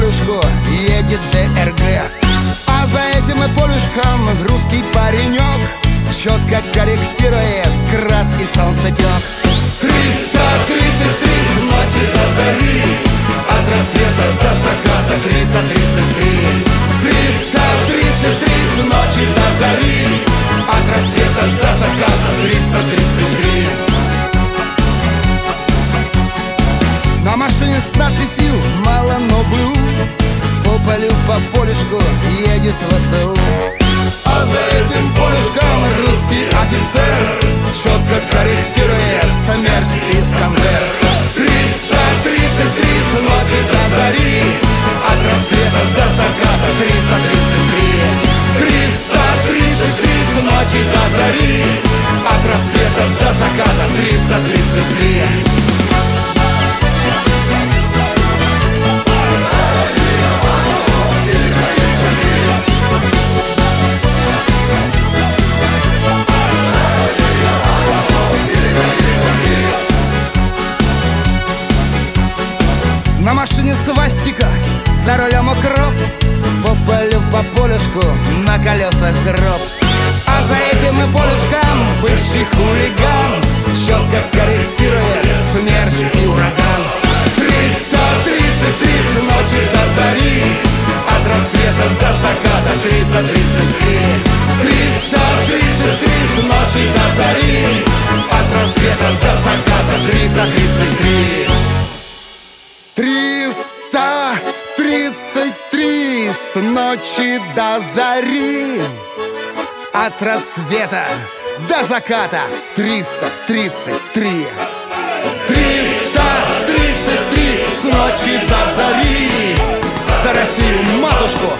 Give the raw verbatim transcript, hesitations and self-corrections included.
полюшку едет ДРГ. А за этим и полюшком русский паренек четко корректирует град и солнцепек. Триста тридцать три с ночи до зари, от рассвета до заката. Триста тридцать три, триста тридцать три с ночи до зари, от рассвета до заката. Триста тридцать три. На машине с надписью «Мало, но БУ» по полю, по полюшку едет ВСУ. А за этим полюшком русский офицер четко корректирует Смерч и Искандер. Триста тридцать три с ночи до зари, от рассвета до заката. Триста тридцать три, триста тридцать три с ночи до зари, от рассвета до заката. Триста тридцать три. На машине свастика, за рулем укроп, по полю, по полюшку, на колесах гроб. А за этим и полюшком бывший хулиган четко корректирует Смерч и Ураган. Триста тридцать три с ночи до зари, от рассвета до заката. Триста тридцать три, триста тридцать три с ночи до зари, от рассвета до заката. Триста тридцать три. Триста тридцать три с ночи до зари, от рассвета до заката. Триста тридцать три, триста тридцать три с ночи до зари. За Россию, матушку,